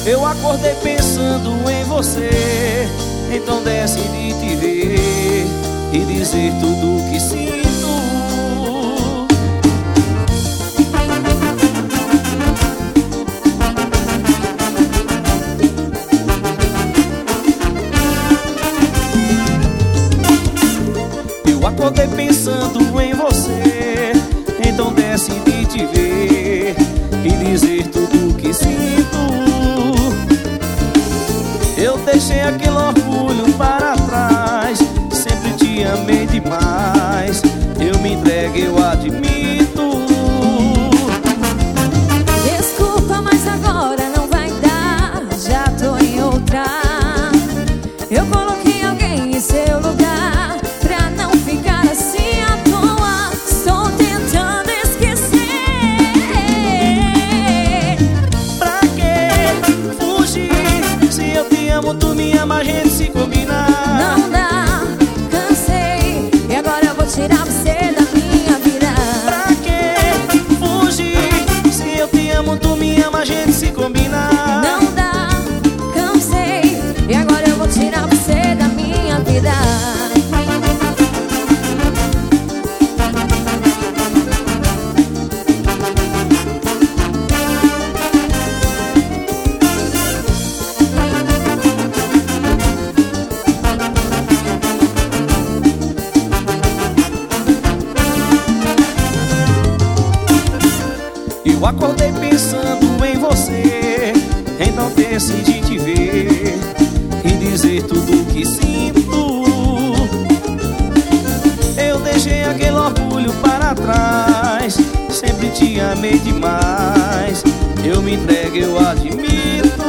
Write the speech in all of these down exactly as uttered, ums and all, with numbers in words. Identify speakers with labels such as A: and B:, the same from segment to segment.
A: Eu acordei pensando em você, então decidi te ver e dizer tudo o que sinto. Eu acordei pensando em você, então decidi te ver e dizer tudo o que sinto. Eu deixei aquele orgulho para trás, sempre te amei demais. Eu me entrego, eu admito.
B: Desculpa, mas agora não vai dar, já tô em outra. Eu coloquei alguém em seu lugar, pra não ficar assim à toa. Estou tentando esquecer.
A: Pra que fugir? Se eu te amo, tu me ama, a gente se combinar.
B: Não dá, cansei, e agora eu vou tirar você da minha vida.
A: Pra que fugir? Se eu te amo, tu me ama, a gente se combinar.
B: Não dá, cansei, e agora eu vou tirar você da minha vida.
A: Eu acordei pensando em você, então decidi te ver e dizer tudo o que sinto. Eu deixei aquele orgulho para trás, sempre te amei demais. Eu me entrego, eu admito.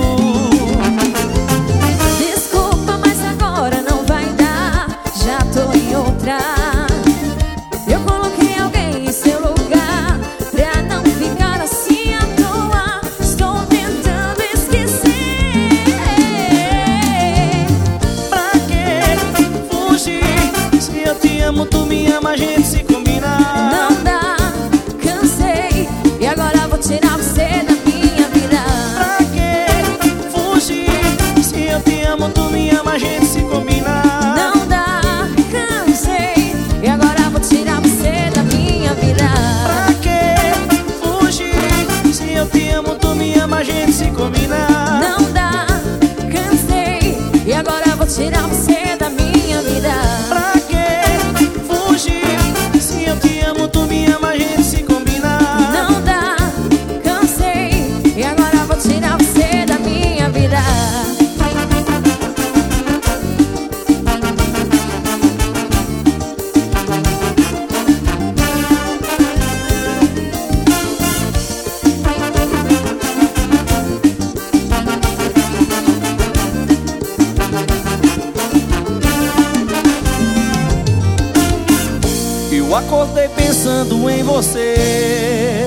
B: Desculpa, mas agora não vai dar, já tô em outra. Eu coloquei alguém em seu lugar, pra não ficar assim à toa. Estou tentando esquecer.
A: Pra que fugir? Se eu te amo, tu me ama, a gente se combinar.
B: Não dá, cansei, e agora vou tirar você da minha vida.
A: Pra que fugir? Se eu te amo, tu me ama, a gente se combinar.
B: Não dá, cansei, e agora vou tirar você da minha vida.
A: Pra que fugir? Se eu te amo, tu me ama, a gente se combinar.
B: Não dá, cansei, e agora vou tirar você da minha vida.
A: Pra que fugir? Se eu te amo, tu me ama, a gente se combinar.
B: Não dá, cansei, e agora vou tirar você da minha vida.
A: Eu acordei pensando em você,